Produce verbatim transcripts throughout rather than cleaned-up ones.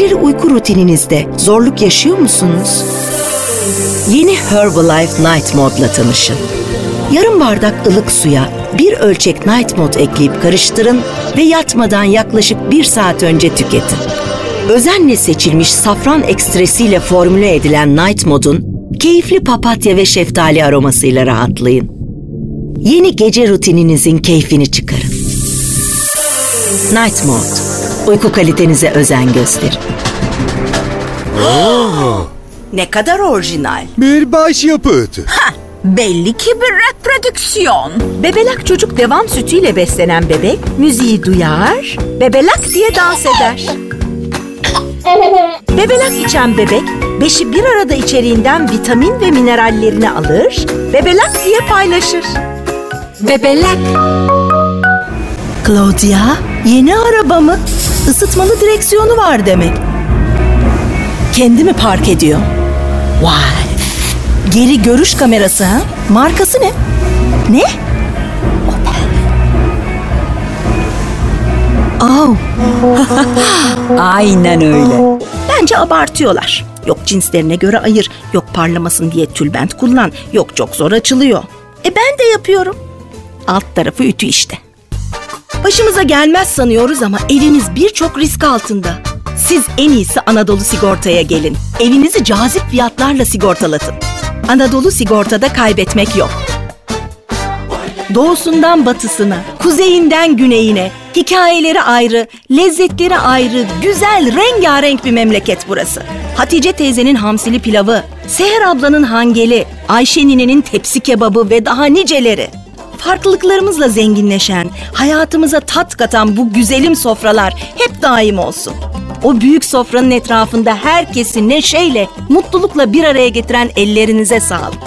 Geceleri uyku rutininizde zorluk yaşıyor musunuz? Yeni Herbalife Night Mode'la tanışın. Yarım bardak ılık suya bir ölçek Night Mode ekleyip karıştırın ve yatmadan yaklaşık bir saat önce tüketin. Özenle seçilmiş safran ekstresiyle formüle edilen Night Mode'un keyifli papatya ve şeftali aromasıyla rahatlayın. Yeni gece rutininizin keyfini çıkarın. Night Mode, uyku kalitenize özen gösterin. Ne kadar orijinal. Bir başyapıt. Hah, belli ki bir reprodüksiyon. Bebelak çocuk devam sütüyle beslenen bebek müziği duyar, bebelak diye dans eder. Bebelak içen bebek beşi bir arada içeriğinden vitamin ve minerallerini alır, bebelak diye paylaşır. Bebelak. Claudia, yeni araba mı? Isıtmalı direksiyonu var demek. Kendi mi park ediyor? Vay! Geri görüş kamerası ha? Markası ne? Ne? Oh. Aynen öyle. Bence abartıyorlar. Yok cinslerine göre ayır, yok parlamasın diye tülbent kullan, yok çok zor açılıyor. E ben de yapıyorum. Alt tarafı ütü işte. Başımıza gelmez sanıyoruz ama evimiz birçok risk altında. Siz en iyisi Anadolu Sigorta'ya gelin. Evinizi cazip fiyatlarla sigortalatın. Anadolu Sigorta'da kaybetmek yok. Doğusundan batısına, kuzeyinden güneyine, hikayeleri ayrı, lezzetleri ayrı, güzel, rengarenk bir memleket burası. Hatice teyzenin hamsili pilavı, Seher ablanın hangeli, Ayşe ninenin tepsi kebabı ve daha niceleri. Farklılıklarımızla zenginleşen, hayatımıza tat katan bu güzelim sofralar hep daim olsun. O büyük sofranın etrafında herkesi neşeyle, mutlulukla bir araya getiren ellerinize sağlık.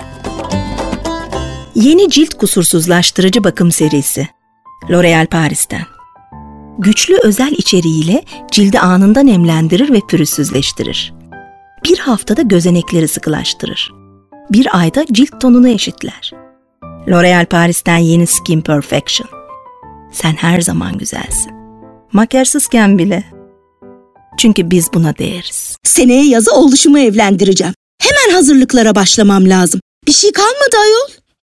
Yeni cilt kusursuzlaştırıcı bakım serisi. L'Oréal Paris'ten. Güçlü özel içeriğiyle cildi anında nemlendirir ve pürüzsüzleştirir. Bir haftada gözenekleri sıkılaştırır. Bir ayda cilt tonunu eşitler. L'Oréal Paris'ten yeni Skin Perfection. Sen her zaman güzelsin. Makyajsızken bile. Çünkü biz buna değeriz. Seneye yazı oğluşumu evlendireceğim. Hemen hazırlıklara başlamam lazım. Bir şey kalmadı ayol.